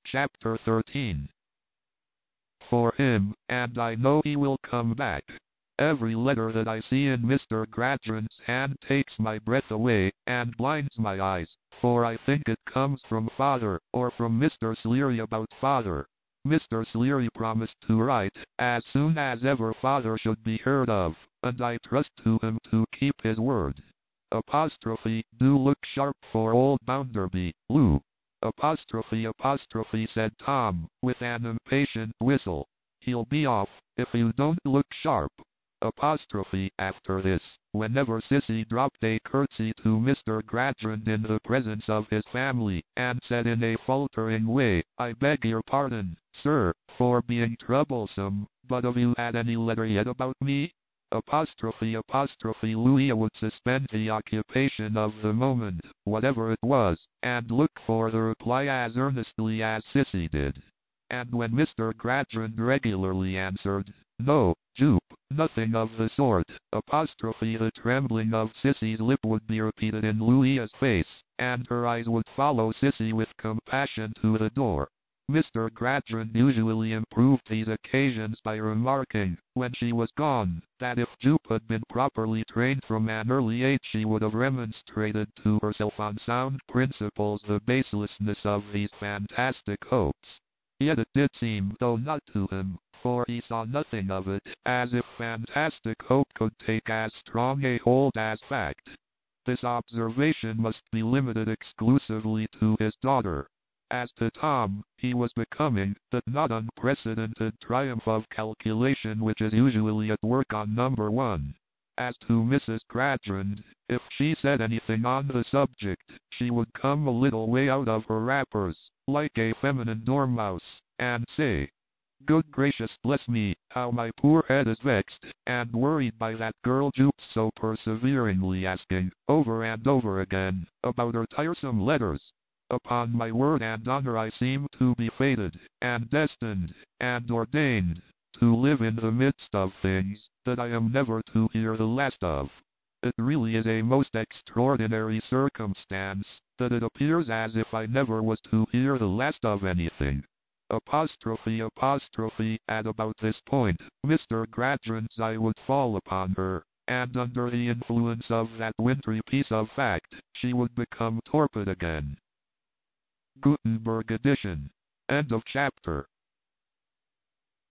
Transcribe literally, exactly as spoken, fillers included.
Chapter thirteen. For him, and I know he will come back. Every letter that I see in Mister Gradgrind's hand takes my breath away, and blinds my eyes, for I think it comes from father, or from Mister Sleary about father. Mister Sleary promised to write, as soon as ever father should be heard of, and I trust to him to keep his word. Apostrophe, do look sharp for old Bounderby, Lou. Apostrophe apostrophe said Tom, with an impatient whistle. He'll be off, if you don't look sharp. Apostrophe after this, whenever Sissy dropped a curtsy to Mister Gradgrind in the presence of his family, and said in a faltering way, I beg your pardon, sir, for being troublesome, but have you had any letter yet about me? Apostrophe apostrophe Louisa would suspend the occupation of the moment, whatever it was, and look for the reply as earnestly as Sissy did. And when Mister Gradgrind regularly answered, no, Jupe, nothing of the sort, apostrophe the trembling of Sissy's lip would be repeated in Louisa's face, and her eyes would follow Sissy with compassion to the door. Mister Gradgrind usually improved these occasions by remarking, when she was gone, that if Jupe had been properly trained from an early age she would have remonstrated to herself on sound principles the baselessness of these fantastic hopes. Yet it did seem, though not to him, for he saw nothing of it, as if fantastic hope could take as strong a hold as fact. This observation must be limited exclusively to his daughter. As to Tom, he was becoming that not unprecedented triumph of calculation which is usually at work on number one. As to Missus Gradgrind, if she said anything on the subject, she would come a little way out of her wrappers, like a feminine dormouse, and say, good gracious bless me, how my poor head is vexed and worried by that girl Jupe so perseveringly asking, over and over again, about her tiresome letters. Upon my word and honor I seem to be fated, and destined, and ordained, to live in the midst of things that I am never to hear the last of. It really is a most extraordinary circumstance, that it appears as if I never was to hear the last of anything. Apostrophe apostrophe, at about this point, Mister Gradgrind's eye would fall upon her, and under the influence of that wintry piece of fact, she would become torpid again. Gutenberg edition. End of chapter.